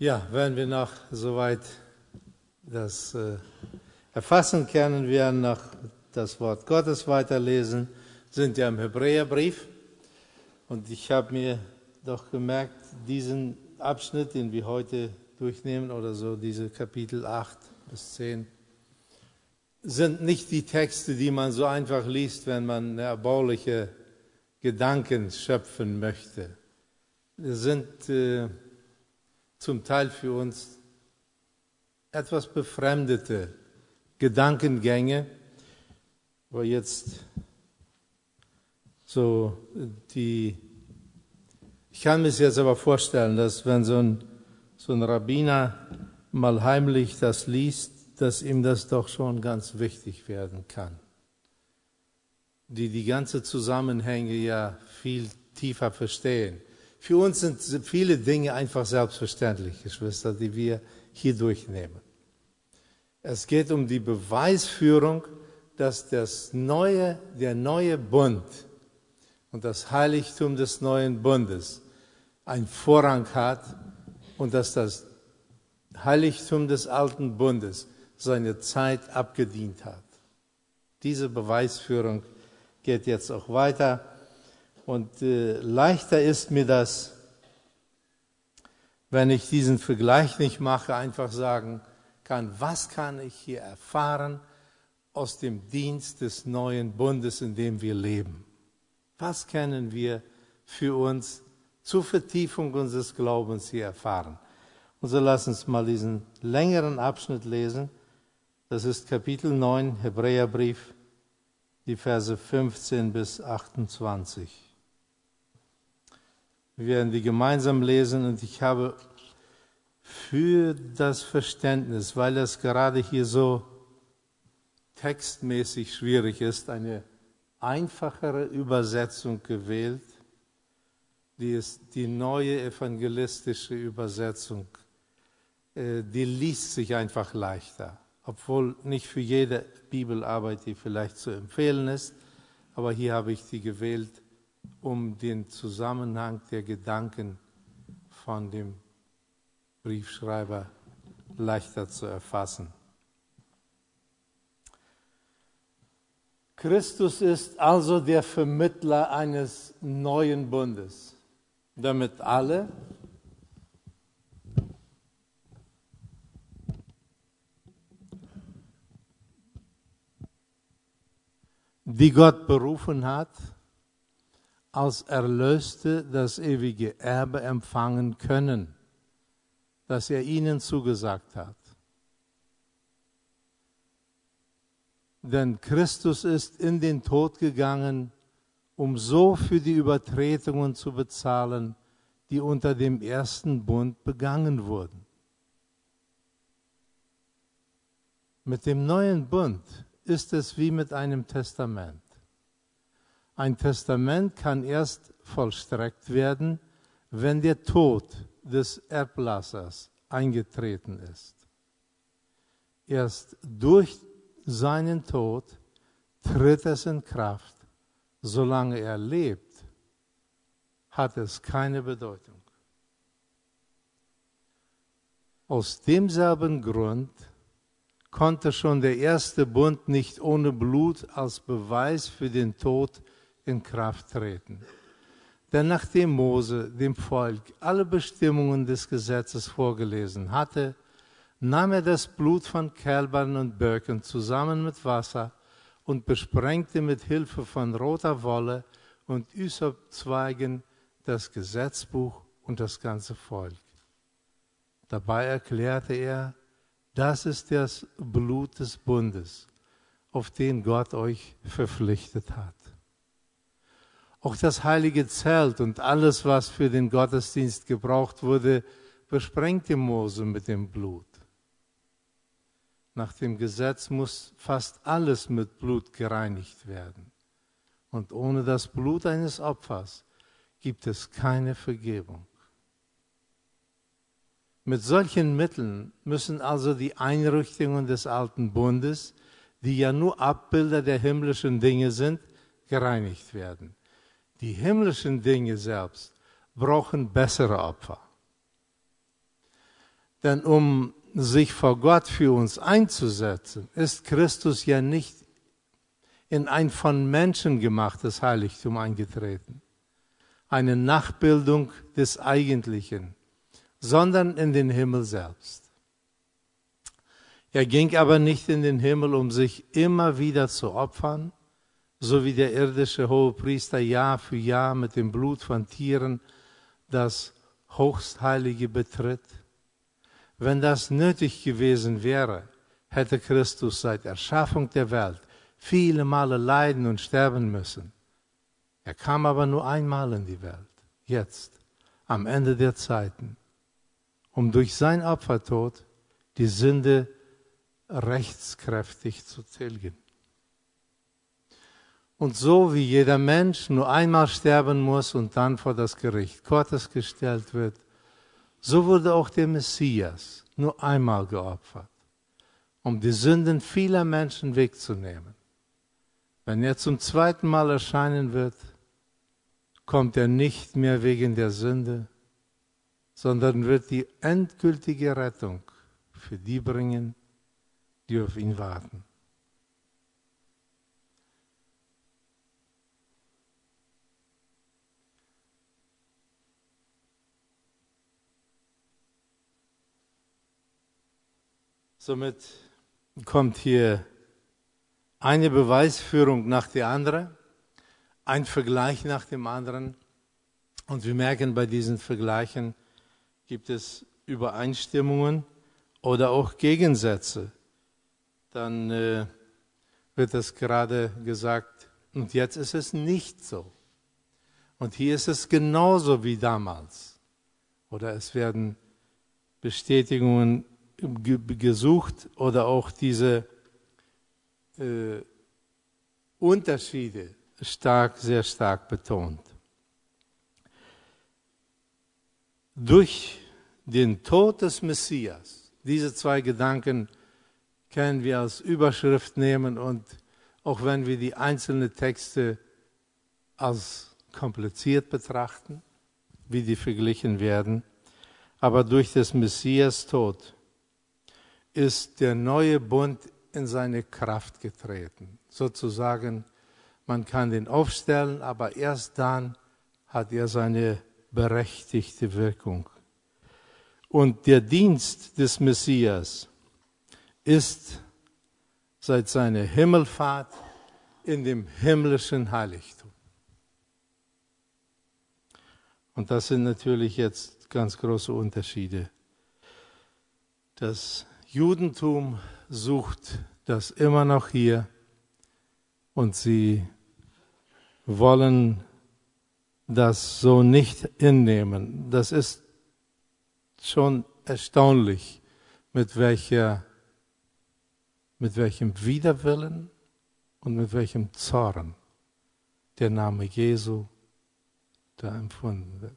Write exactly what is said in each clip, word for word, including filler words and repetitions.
Ja, wenn wir noch soweit das äh, erfassen können, wir noch das Wort Gottes weiterlesen, sind ja im Hebräerbrief. Und ich habe mir doch gemerkt, diesen Abschnitt, den wir heute durchnehmen, oder so, diese Kapitel acht bis zehn, sind nicht die Texte, die man so einfach liest, wenn man erbauliche Gedanken schöpfen möchte. Sie sind äh, zum Teil für uns etwas befremdete Gedankengänge, wo jetzt so die, ich kann mir jetzt aber vorstellen, dass wenn so ein, so ein Rabbiner mal heimlich das liest, dass ihm das doch schon ganz wichtig werden kann, die die ganze Zusammenhänge ja viel tiefer verstehen. Für uns sind viele Dinge einfach selbstverständlich, Geschwister, die wir hier durchnehmen. Es geht um die Beweisführung, dass das neue, der neue Bund und das Heiligtum des neuen Bundes einen Vorrang hat und dass das Heiligtum des alten Bundes seine Zeit abgedient hat. Diese Beweisführung geht jetzt auch weiter. Und äh, leichter ist mir das, wenn ich diesen Vergleich nicht mache, einfach sagen kann, was kann ich hier erfahren aus dem Dienst des neuen Bundes, in dem wir leben? Was können wir für uns zur Vertiefung unseres Glaubens hier erfahren? Und so lass uns mal diesen längeren Abschnitt lesen. Das ist Kapitel neun, Hebräerbrief, die Verse fünfzehn bis achtundzwanzig. Wir werden die gemeinsam lesen und ich habe für das Verständnis, weil es gerade hier so textmäßig schwierig ist, eine einfachere Übersetzung gewählt, die ist die neue evangelistische Übersetzung. Die liest sich einfach leichter, obwohl nicht für jede Bibelarbeit die vielleicht zu empfehlen ist, aber hier habe ich die gewählt, um den Zusammenhang der Gedanken von dem Briefschreiber leichter zu erfassen. Christus ist also der Vermittler eines neuen Bundes, damit alle, die Gott berufen hat, als Erlöste das ewige Erbe empfangen können, das er ihnen zugesagt hat. Denn Christus ist in den Tod gegangen, um so für die Übertretungen zu bezahlen, die unter dem ersten Bund begangen wurden. Mit dem neuen Bund ist es wie mit einem Testament. Ein Testament kann erst vollstreckt werden, wenn der Tod des Erblassers eingetreten ist. Erst durch seinen Tod tritt es in Kraft. Solange er lebt, hat es keine Bedeutung. Aus demselben Grund konnte schon der erste Bund nicht ohne Blut als Beweis für den Tod in Kraft treten. Denn nachdem Mose dem Volk alle Bestimmungen des Gesetzes vorgelesen hatte, nahm er das Blut von Kälbern und Böcken zusammen mit Wasser und besprengte mit Hilfe von roter Wolle und Ysopzweigen das Gesetzbuch und das ganze Volk. Dabei erklärte er, das ist das Blut des Bundes, auf den Gott euch verpflichtet hat. Auch das heilige Zelt und alles, was für den Gottesdienst gebraucht wurde, besprengte Mose mit dem Blut. Nach dem Gesetz muss fast alles mit Blut gereinigt werden. Und ohne das Blut eines Opfers gibt es keine Vergebung. Mit solchen Mitteln müssen also die Einrichtungen des alten Bundes, die ja nur Abbilder der himmlischen Dinge sind, gereinigt werden. Die himmlischen Dinge selbst brauchen bessere Opfer. Denn um sich vor Gott für uns einzusetzen, ist Christus ja nicht in ein von Menschen gemachtes Heiligtum eingetreten, eine Nachbildung des Eigentlichen, sondern in den Himmel selbst. Er ging aber nicht in den Himmel, um sich immer wieder zu opfern, so wie der irdische Hohepriester Jahr für Jahr mit dem Blut von Tieren das Höchstheilige betritt. Wenn das nötig gewesen wäre, hätte Christus seit Erschaffung der Welt viele Male leiden und sterben müssen. Er kam aber nur einmal in die Welt, jetzt, am Ende der Zeiten, um durch sein Opfertod die Sünde rechtskräftig zu tilgen. Und so wie jeder Mensch nur einmal sterben muss und dann vor das Gericht Gottes gestellt wird, so wurde auch der Messias nur einmal geopfert, um die Sünden vieler Menschen wegzunehmen. Wenn er zum zweiten Mal erscheinen wird, kommt er nicht mehr wegen der Sünde, sondern wird die endgültige Rettung für die bringen, die auf ihn warten. Somit kommt hier eine Beweisführung nach der anderen, ein Vergleich nach dem anderen. Und wir merken, bei diesen Vergleichen gibt es Übereinstimmungen oder auch Gegensätze. Dann äh, wird es gerade gesagt, und jetzt ist es nicht so. Und hier ist es genauso wie damals. Oder es werden Bestätigungen gesucht oder auch diese äh, Unterschiede stark, sehr stark betont. Durch den Tod des Messias, diese zwei Gedanken können wir als Überschrift nehmen, und auch wenn wir die einzelnen Texte als kompliziert betrachten, wie die verglichen werden, aber durch des Messias Tod ist der neue Bund in seine Kraft getreten. Sozusagen, man kann den aufstellen, aber erst dann hat er seine berechtigte Wirkung. Und der Dienst des Messias ist seit seiner Himmelfahrt in dem himmlischen Heiligtum. Und das sind natürlich jetzt ganz große Unterschiede. Das Judentum sucht das immer noch hier, und sie wollen das so nicht hinnehmen. Das ist schon erstaunlich, mit welcher, mit welchem Widerwillen und mit welchem Zorn der Name Jesu da empfunden wird.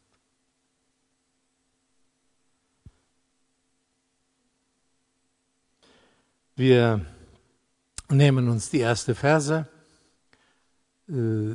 Wir nehmen uns die erste Verse äh,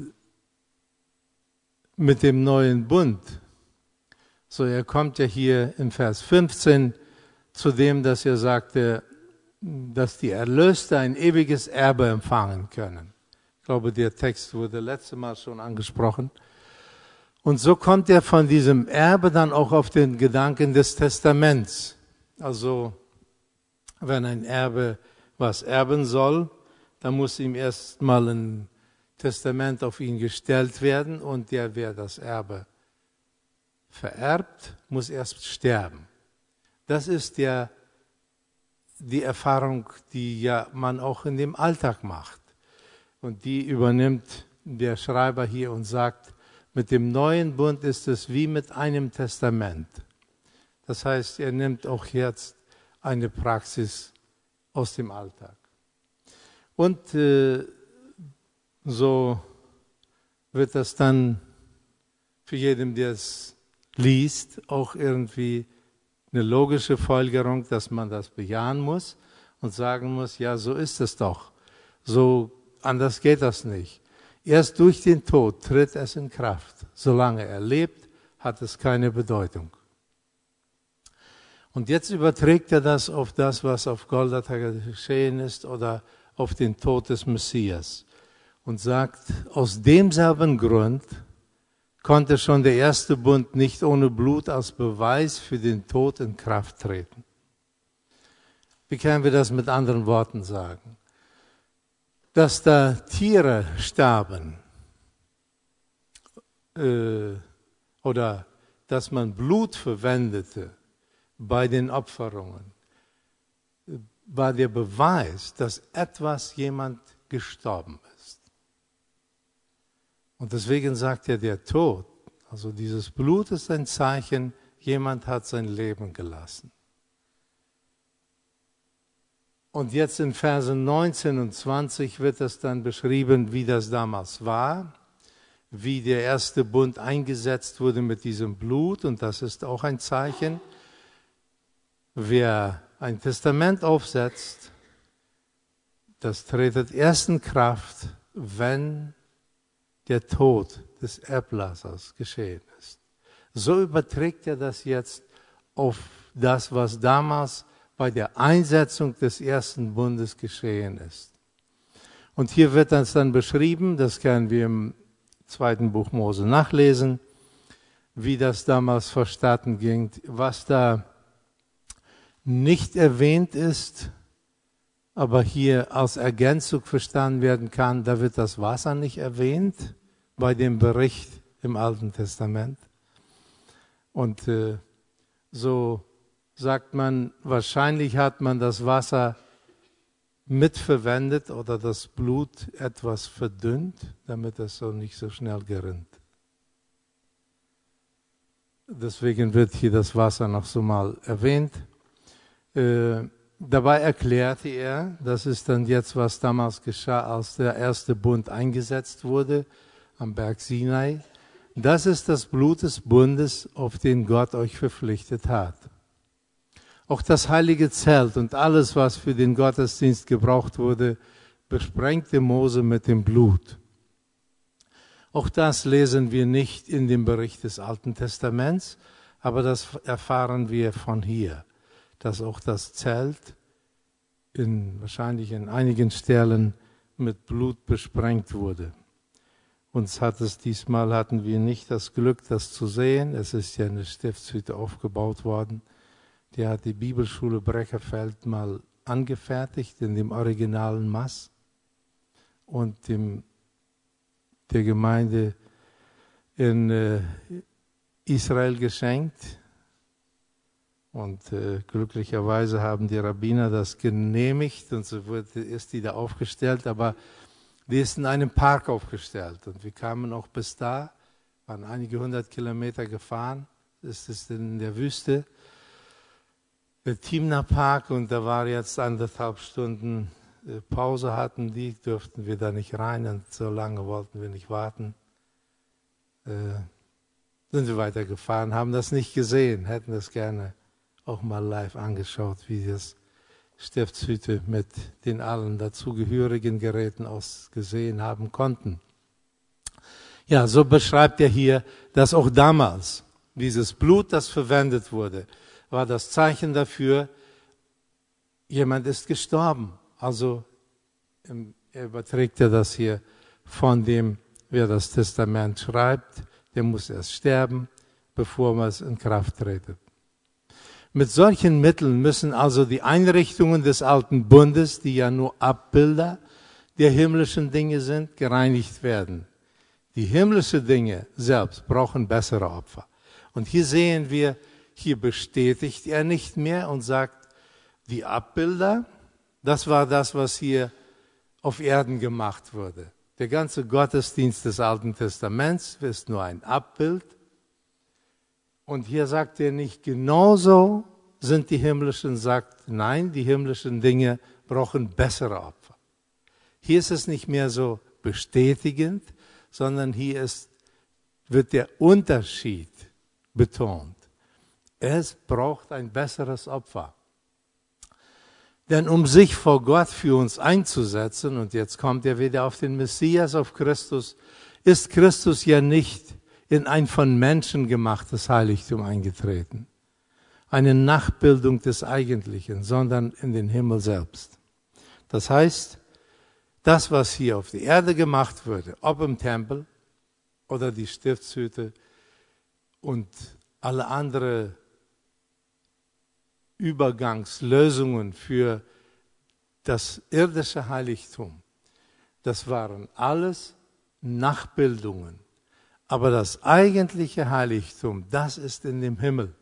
mit dem neuen Bund. So, er kommt ja hier in Vers fünfzehn zu dem, dass er sagte, dass die Erlöste ein ewiges Erbe empfangen können. Ich glaube, der Text wurde letztes Mal schon angesprochen. Und so kommt er von diesem Erbe dann auch auf den Gedanken des Testaments. Also, wenn ein Erbe was erben soll, dann muss ihm erst mal ein Testament auf ihn gestellt werden, und der, wer das Erbe vererbt, muss erst sterben. Das ist ja die Erfahrung, die ja man auch in dem Alltag macht. Und die übernimmt der Schreiber hier und sagt, mit dem neuen Bund ist es wie mit einem Testament. Das heißt, er nimmt auch jetzt eine Praxis aus dem Alltag. Und äh, so wird das dann für jeden, der es liest, auch irgendwie eine logische Folgerung, dass man das bejahen muss und sagen muss, ja, so ist es doch. So anders geht das nicht. Erst durch den Tod tritt es in Kraft. Solange er lebt, hat es keine Bedeutung. Und jetzt überträgt er das auf das, was auf Golgatha geschehen ist oder auf den Tod des Messias und sagt, aus demselben Grund konnte schon der erste Bund nicht ohne Blut als Beweis für den Tod in Kraft treten. Wie können wir das mit anderen Worten sagen? Dass da Tiere starben äh, oder dass man Blut verwendete bei den Opferungen, war der Beweis, dass etwas, jemand gestorben ist. Und deswegen sagt er, der Tod, also dieses Blut ist ein Zeichen, jemand hat sein Leben gelassen. Und jetzt in Versen neunzehn und zwanzig wird es dann beschrieben, wie das damals war, wie der erste Bund eingesetzt wurde mit diesem Blut. Und das ist auch ein Zeichen. Wer ein Testament aufsetzt, das tretet erst in Kraft, wenn der Tod des Erblassers geschehen ist. So überträgt er das jetzt auf das, was damals bei der Einsetzung des ersten Bundes geschehen ist. Und hier wird das dann beschrieben, das können wir im zweiten Buch Mose nachlesen, wie das damals vonstatten ging. Was da nicht erwähnt ist, aber hier als Ergänzung verstanden werden kann, da wird das Wasser nicht erwähnt bei dem Bericht im Alten Testament. Und äh, so sagt man, wahrscheinlich hat man das Wasser mitverwendet oder das Blut etwas verdünnt, damit es so nicht so schnell gerinnt. Deswegen wird hier das Wasser noch so mal erwähnt. Äh, dabei erklärte er, das ist dann jetzt, was damals geschah, als der erste Bund eingesetzt wurde am Berg Sinai. Das ist das Blut des Bundes, auf den Gott euch verpflichtet hat. Auch das heilige Zelt und alles, was für den Gottesdienst gebraucht wurde, besprengte Mose mit dem Blut. Auch das lesen wir nicht in dem Bericht des Alten Testaments, aber das erfahren wir von hier, dass auch das Zelt in, wahrscheinlich in einigen Stellen mit Blut besprengt wurde. Uns hat es diesmal, hatten wir nicht das Glück, das zu sehen. Es ist ja eine Stiftshütte aufgebaut worden. Die hat die Bibelschule Breckerfeld mal angefertigt in dem originalen Maß und dem, der Gemeinde in äh, Israel geschenkt. Und äh, glücklicherweise haben die Rabbiner das genehmigt und so wurde, ist die da aufgestellt, aber die ist in einem Park aufgestellt. Und wir kamen auch bis da, waren einige hundert Kilometer gefahren, das ist in der Wüste. Der Timna Park, und da war jetzt anderthalb Stunden Pause hatten die, durften wir da nicht rein und so lange wollten wir nicht warten. Äh, sind wir weitergefahren, haben das nicht gesehen, hätten das gerne auch mal live angeschaut, wie das Stiftshütte mit den allen dazugehörigen Geräten ausgesehen haben konnten. Ja, so beschreibt er hier, dass auch damals dieses Blut, das verwendet wurde, war das Zeichen dafür, jemand ist gestorben. Also er überträgt er das hier von dem, wer das Testament schreibt, der muss erst sterben, bevor man es in Kraft tretet. Mit solchen Mitteln müssen also die Einrichtungen des alten Bundes, die ja nur Abbilder der himmlischen Dinge sind, gereinigt werden. Die himmlischen Dinge selbst brauchen bessere Opfer. Und hier sehen wir, hier bestätigt er nicht mehr und sagt, die Abbilder, das war das, was hier auf Erden gemacht wurde. Der ganze Gottesdienst des Alten Testaments ist nur ein Abbild. Und hier sagt er nicht, genauso sind die himmlischen, sagt, nein, die himmlischen Dinge brauchen bessere Opfer. Hier ist es nicht mehr so bestätigend, sondern hier ist, wird der Unterschied betont. Es braucht ein besseres Opfer. Denn um sich vor Gott für uns einzusetzen, und jetzt kommt er wieder auf den Messias, auf Christus, ist Christus ja nicht in ein von Menschen gemachtes Heiligtum eingetreten. eine Nachbildung des Eigentlichen, sondern in den Himmel selbst. Das heißt, das, was hier auf der Erde gemacht würde, ob im Tempel oder die Stiftshütte und alle anderen Übergangslösungen für das irdische Heiligtum, das waren alles Nachbildungen. Aber das eigentliche Heiligtum, das ist in dem Himmel.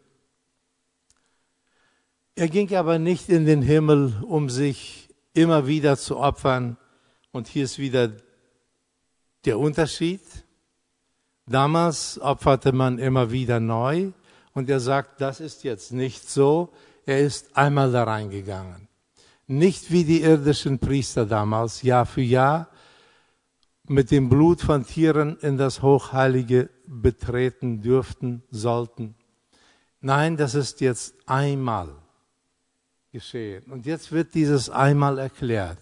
Er ging aber nicht in den Himmel, um sich immer wieder zu opfern. Und hier ist wieder der Unterschied. Damals opferte man immer wieder neu. Und er sagt, das ist jetzt nicht so. Er ist einmal da reingegangen. Nicht wie die irdischen Priester damals, Jahr für Jahr, mit dem Blut von Tieren in das Hochheilige betreten dürften, sollten. Nein, das ist jetzt einmal geschehen. Und jetzt wird dieses einmal erklärt.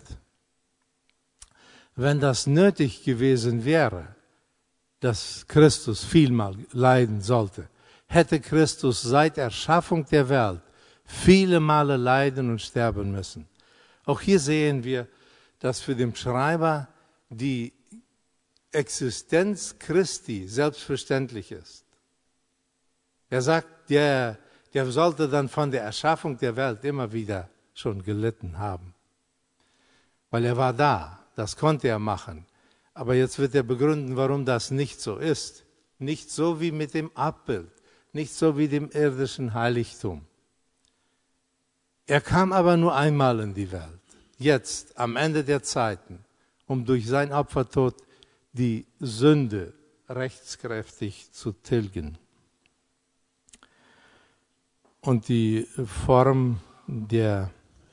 Wenn das nötig gewesen wäre, dass Christus vielmal leiden sollte, hätte Christus seit Erschaffung der Welt viele Male leiden und sterben müssen. Auch hier sehen wir, dass für den Schreiber die Existenz Christi selbstverständlich ist. Er sagt, der, der sollte dann von der Erschaffung der Welt immer wieder schon gelitten haben. Weil er war da, das konnte er machen. Aber jetzt wird er begründen, warum das nicht so ist. Nicht so wie mit dem Abbild, nicht so wie dem irdischen Heiligtum. Er kam aber nur einmal in die Welt, jetzt am Ende der Zeiten, um durch sein Opfertod die Sünde rechtskräftig zu tilgen. Und die Form der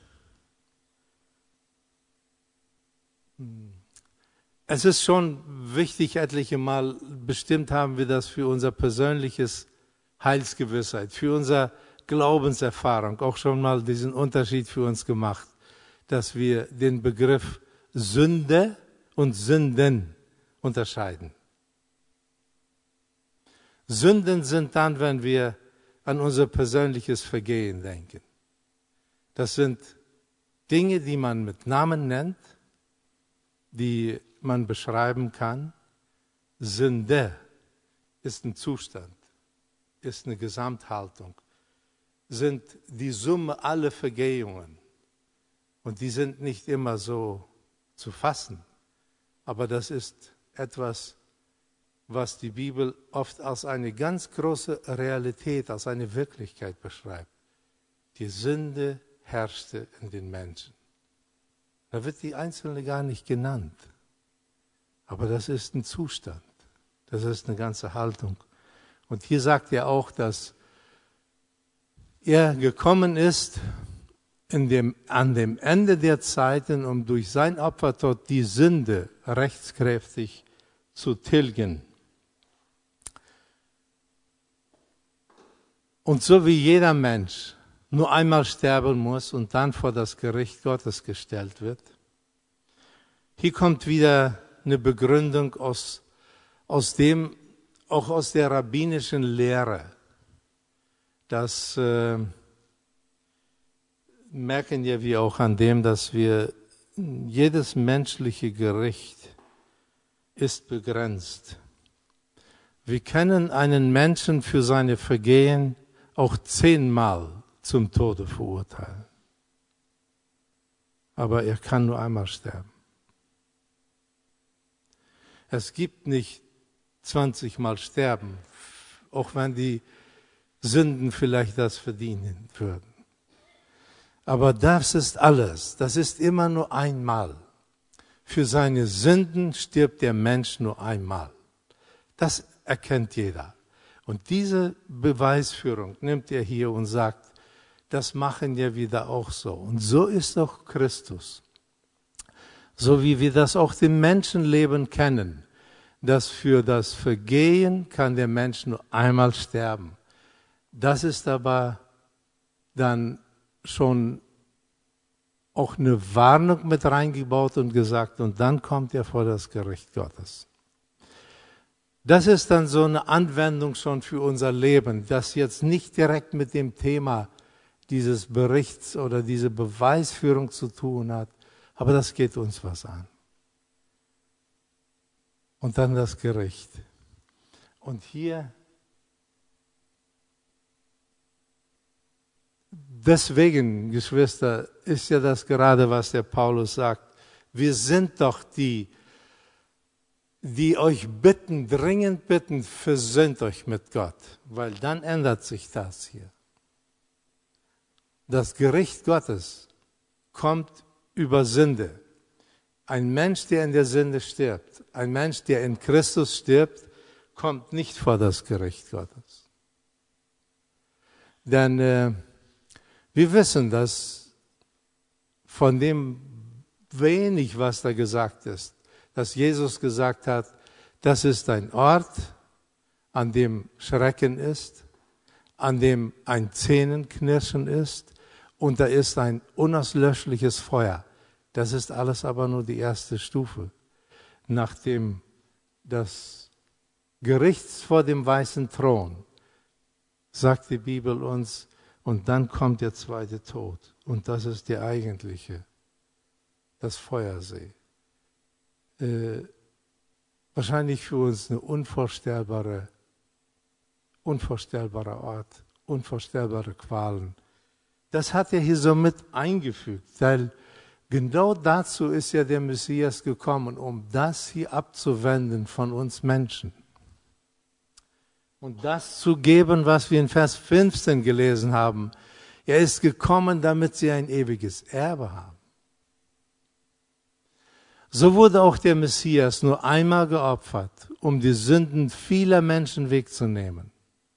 Es ist schon wichtig, etliche Mal, bestimmt haben wir das für unser persönliches Heilsgewissheit, für unsere Glaubenserfahrung, auch schon mal diesen Unterschied für uns gemacht, dass wir den Begriff Sünde und Sünden unterscheiden. Sünden sind dann, wenn wir an unser persönliches Vergehen denken. Das sind Dinge, die man mit Namen nennt, die man beschreiben kann. Sünde ist ein Zustand, ist eine Gesamthaltung, sind die Summe aller Vergehungen. Und die sind nicht immer so zu fassen. Aber das ist etwas, was die Bibel oft als eine ganz große Realität, als eine Wirklichkeit beschreibt. Die Sünde herrschte in den Menschen. Da wird die Einzelne gar nicht genannt. Aber das ist ein Zustand. Das ist eine ganze Haltung. Und hier sagt er auch, dass er gekommen ist in dem, an dem Ende der Zeiten, um durch sein Opfertod die Sünde rechtskräftig zu tilgen. Und so wie jeder Mensch nur einmal sterben muss und dann vor das Gericht Gottes gestellt wird, hier kommt wieder eine Begründung aus, aus dem, auch aus der rabbinischen Lehre. Das äh, merken ja wir auch an dem, dass wir, jedes menschliche Gericht ist begrenzt. Wir können einen Menschen für seine Vergehen auch zehnmal zum Tode verurteilen. Aber er kann nur einmal sterben. Es gibt nicht zwanzigmal sterben, auch wenn die Sünden vielleicht das verdienen würden. Aber das ist alles, das ist immer nur einmal. Für seine Sünden stirbt der Mensch nur einmal. Das erkennt jeder. Und diese Beweisführung nimmt er hier und sagt, das machen ja wieder auch so. Und so ist auch Christus. So wie wir das auch im Menschenleben kennen, dass für das Vergehen kann der Mensch nur einmal sterben. Das ist aber dann schon auch eine Warnung mit reingebaut und gesagt, und dann kommt er vor das Gericht Gottes. Das ist dann so eine Anwendung schon für unser Leben, das jetzt nicht direkt mit dem Thema dieses Berichts oder diese Beweisführung zu tun hat, aber das geht uns was an. Und dann das Gericht. Und hier, deswegen, Geschwister, ist ja das gerade, was der Paulus sagt. Wir sind doch die, die euch bitten, dringend bitten, versöhnt euch mit Gott, weil dann ändert sich das hier. Das Gericht Gottes kommt über Sünde. Ein Mensch, der in der Sünde stirbt, ein Mensch, der in Christus stirbt, kommt nicht vor das Gericht Gottes. Denn äh, wir wissen, dass von dem wenig, was da gesagt ist, dass Jesus gesagt hat, das ist ein Ort, an dem Schrecken ist, an dem ein Zähnenknirschen ist und da ist ein unauslöschliches Feuer. Das ist alles aber nur die erste Stufe. Nachdem das Gerichts vor dem weißen Thron, sagt die Bibel uns, und dann kommt der zweite Tod. Und das ist der eigentliche, das Feuersee. Äh, wahrscheinlich für uns eine unvorstellbare, unvorstellbarer Ort, unvorstellbare Qualen. Das hat er hier so mit eingefügt, weil genau dazu ist ja der Messias gekommen, um das hier abzuwenden von uns Menschen. Und das zu geben, was wir in Vers fünfzehn gelesen haben. Er ist gekommen, damit sie ein ewiges Erbe haben. So wurde auch der Messias nur einmal geopfert, um die Sünden vieler Menschen wegzunehmen.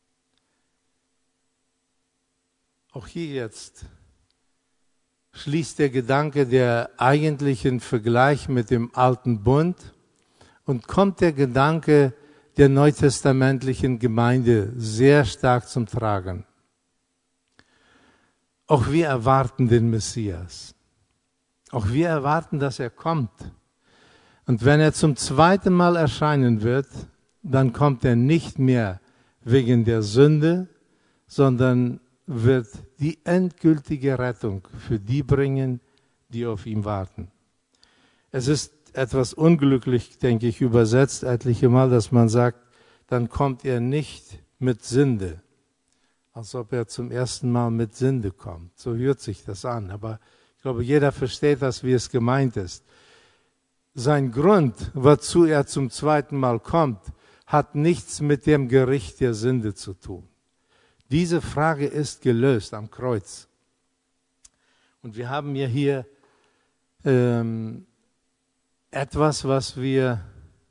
Auch hier jetzt schließt der Gedanke der eigentlichen Vergleich mit dem alten Bund und kommt der Gedanke der neutestamentlichen Gemeinde sehr stark zum Tragen. Auch wir erwarten den Messias. Auch wir erwarten, dass er kommt. Und wenn er zum zweiten Mal erscheinen wird, dann kommt er nicht mehr wegen der Sünde, sondern wird die endgültige Rettung für die bringen, die auf ihn warten. Es ist etwas unglücklich, denke ich, übersetzt etliche Mal, dass man sagt, dann kommt er nicht mit Sünde, als ob er zum ersten Mal mit Sünde kommt. So hört sich das an, aber ich glaube, jeder versteht das, wie es gemeint ist. Sein Grund, wozu er zum zweiten Mal kommt, hat nichts mit dem Gericht der Sünde zu tun. Diese Frage ist gelöst am Kreuz. Und wir haben ja hier ähm, etwas, was wir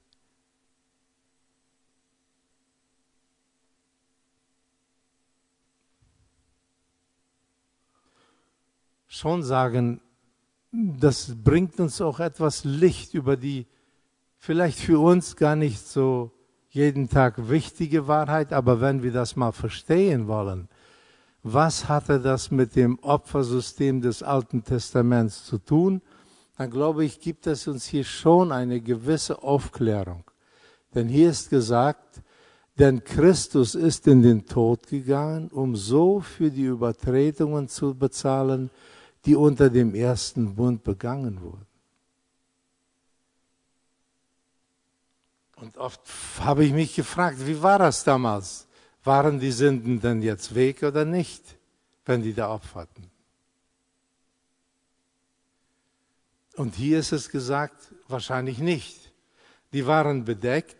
schon sagen, das bringt uns auch etwas Licht über die vielleicht für uns gar nicht so jeden Tag wichtige Wahrheit, aber wenn wir das mal verstehen wollen, was hatte das mit dem Opfersystem des Alten Testaments zu tun, dann glaube ich, gibt es uns hier schon eine gewisse Aufklärung. Denn hier ist gesagt, denn Christus ist in den Tod gegangen, um so für die Übertretungen zu bezahlen, die unter dem ersten Bund begangen wurden. Und oft habe ich mich gefragt, wie war das damals? Waren die Sünden denn jetzt weg oder nicht, wenn die da opferten? Und hier ist es gesagt, wahrscheinlich nicht. Die waren bedeckt,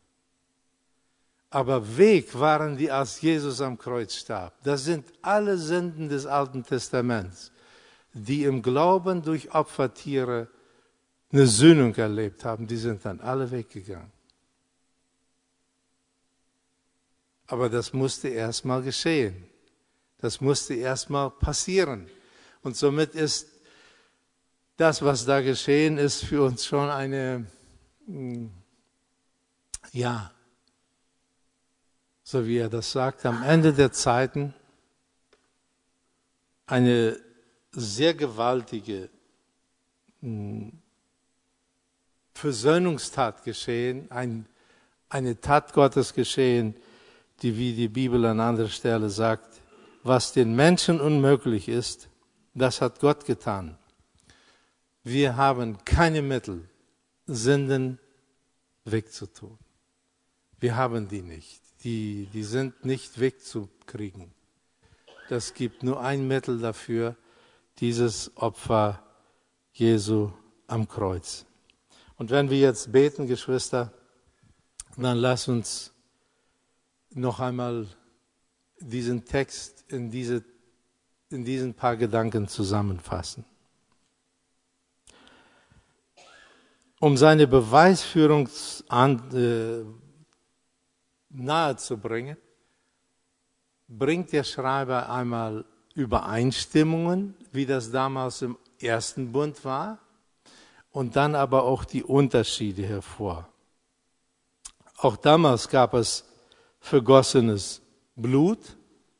aber weg waren die, als Jesus am Kreuz starb. Das sind alle Sünden des Alten Testaments, die im Glauben durch Opfertiere eine Sühnung erlebt haben, die sind dann alle weggegangen. Aber das musste erstmal geschehen. Das musste erstmal passieren. Und somit ist das, was da geschehen ist, für uns schon eine, ja, so wie er das sagt, am Ende der Zeiten eine sehr gewaltige Versöhnungstat geschehen, ein eine Tat Gottes geschehen, die, wie die Bibel an anderer Stelle sagt, was den Menschen unmöglich ist, das hat Gott getan. Wir haben keine Mittel, Sünden wegzutun. Wir haben die nicht. Die, die sind nicht wegzukriegen. Das gibt nur ein Mittel dafür, dieses Opfer Jesu am Kreuz. Und wenn wir jetzt beten, Geschwister, dann lass uns noch einmal diesen Text in, diese, in diesen paar Gedanken zusammenfassen. Um seine Beweisführung an, äh, nahe zu bringen, bringt der Schreiber einmal Übereinstimmungen, wie das damals im ersten Bund war, und dann aber auch die Unterschiede hervor. Auch damals gab es vergossenes Blut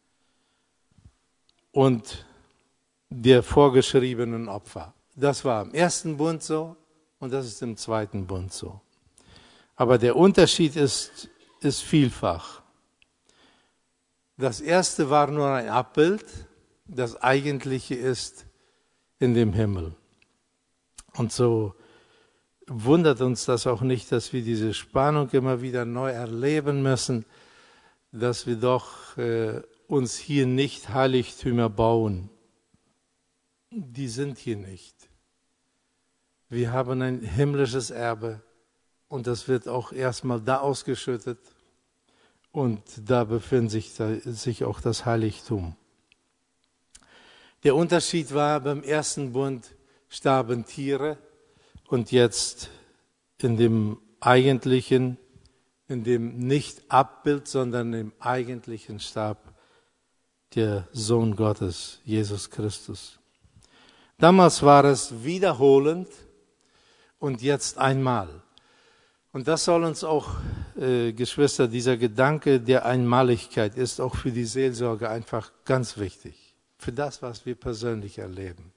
und der vorgeschriebenen Opfer. Das war im ersten Bund so und das ist im zweiten Bund so. Aber der Unterschied ist, ist vielfach. Das erste war nur ein Abbild, das eigentliche ist in dem Himmel. Und so wundert uns das auch nicht, dass wir diese Spannung immer wieder neu erleben müssen, dass wir doch äh, uns hier nicht Heiligtümer bauen. Die sind hier nicht. Wir haben ein himmlisches Erbe und das wird auch erstmal da ausgeschüttet und da befindet sich, da, sich auch das Heiligtum. Der Unterschied war, beim ersten Bund starben Tiere und jetzt in dem eigentlichen, in dem nicht Abbild, sondern im eigentlichen starb der Sohn Gottes, Jesus Christus. Damals war es wiederholend und jetzt einmal. Und das soll uns auch, äh, Geschwister, dieser Gedanke der Einmaligkeit ist auch für die Seelsorge einfach ganz wichtig. Für das, was wir persönlich erleben.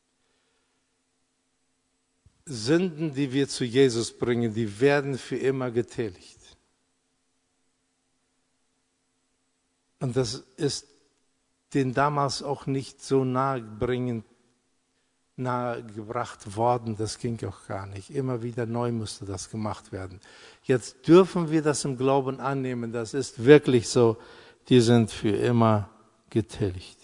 Sünden, die wir zu Jesus bringen, die werden für immer getilgt. Und das ist den damals auch nicht so nahebringend nahegebracht worden, das ging auch gar nicht. Immer wieder neu musste das gemacht werden. Jetzt dürfen wir das im Glauben annehmen, das ist wirklich so, die sind für immer getilgt.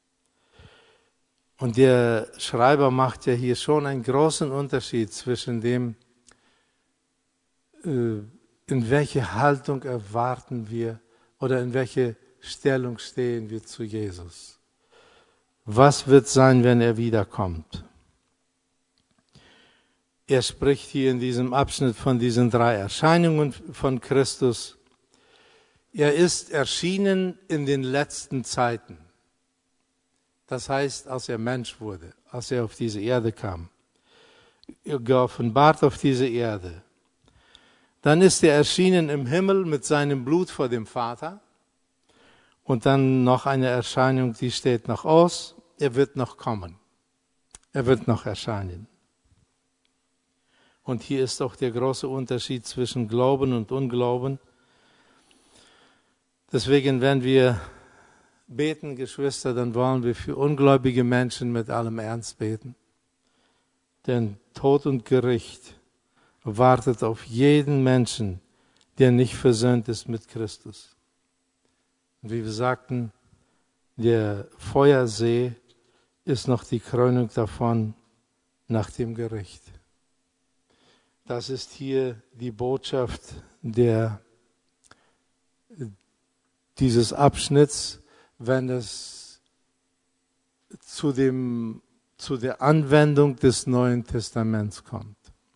Und der Schreiber macht ja hier schon einen großen Unterschied zwischen dem, in welche Haltung erwarten wir oder in welche Stellung stehen wir zu Jesus. Was wird sein, wenn er wiederkommt? Er spricht hier in diesem Abschnitt von diesen drei Erscheinungen von Christus. Er ist erschienen in den letzten Zeiten. Das heißt, als er Mensch wurde, als er auf diese Erde kam. Geoffenbart auf diese Erde. Dann ist er erschienen im Himmel mit seinem Blut vor dem Vater. Und dann noch eine Erscheinung, die steht noch aus. Er wird noch kommen. Er wird noch erscheinen. Und hier ist auch der große Unterschied zwischen Glauben und Unglauben. Deswegen, wenn wir beten, Geschwister, dann wollen wir für ungläubige Menschen mit allem Ernst beten. Denn Tod und Gericht wartet auf jeden Menschen, der nicht versöhnt ist mit Christus. Und wie wir sagten, der Feuersee ist noch die Krönung davon nach dem Gericht. Das ist hier die Botschaft der, dieses Abschnitts, wenn es zu, dem, zu der Anwendung des Neuen Testaments kommt.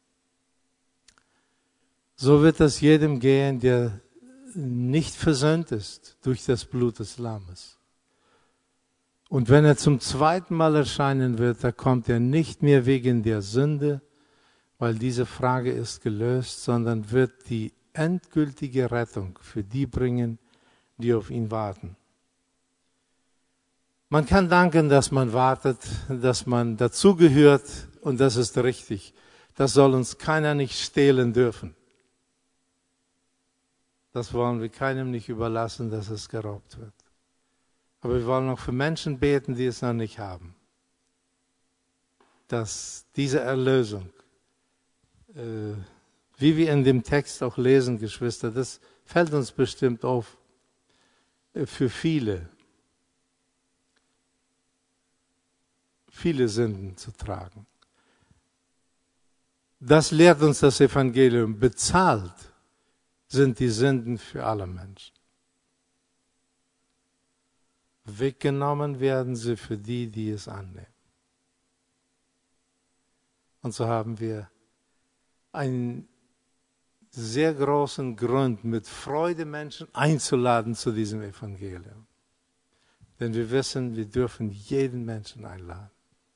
So wird es jedem gehen, der nicht versöhnt ist durch das Blut des Lammes. Und wenn er zum zweiten Mal erscheinen wird, da kommt er nicht mehr wegen der Sünde, weil diese Frage ist gelöst, sondern wird die endgültige Rettung für die bringen, die auf ihn warten. Man kann danken, dass man wartet, dass man dazugehört und das ist richtig. Das soll uns keiner nicht stehlen dürfen. Das wollen wir keinem nicht überlassen, dass es geraubt wird. Aber wir wollen auch für Menschen beten, die es noch nicht haben. Dass diese Erlösung, äh, wie wir in dem Text auch lesen, Geschwister, das fällt uns bestimmt auf, äh, für viele, viele Sünden zu tragen. Das lehrt uns das Evangelium. Bezahlt sind die Sünden für alle Menschen. Weggenommen werden sie für die, die es annehmen. Und so haben wir einen sehr großen Grund, mit Freude Menschen einzuladen zu diesem Evangelium. Denn wir wissen, wir dürfen jeden Menschen einladen.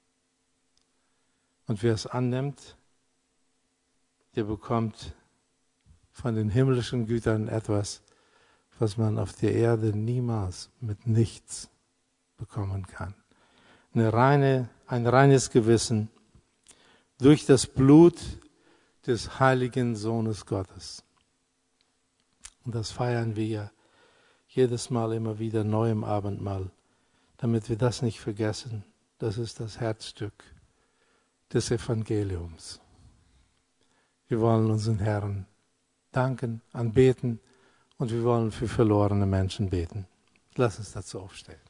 Und wer es annimmt, der bekommt von den himmlischen Gütern etwas, was man auf der Erde niemals mit nichts bekommen kann. Eine reine, ein reines Gewissen durch das Blut des heiligen Sohnes Gottes. Und das feiern wir ja jedes Mal immer wieder neu im Abendmahl, damit wir das nicht vergessen. Das ist das Herzstück des Evangeliums. Wir wollen unseren Herrn danken, anbeten und wir wollen für verlorene Menschen beten. Lass uns dazu aufstehen.